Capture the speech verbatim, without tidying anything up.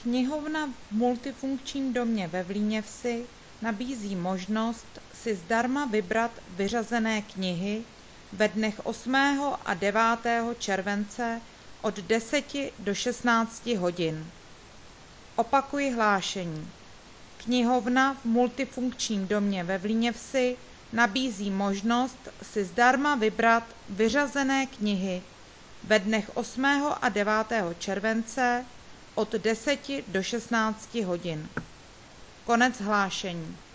Knihovna v multifunkčním domě ve Vlíněvsi nabízí možnost si zdarma vybrat vyřazené knihy ve dnech osmého a devátého července od deseti do šestnácti hodin. Opakuji hlášení. Knihovna v multifunkčním domě ve Vlíněvsi nabízí možnost si zdarma vybrat vyřazené knihy ve dnech osmého a devátého července od deseti do šestnácti hodin. Konec hlášení.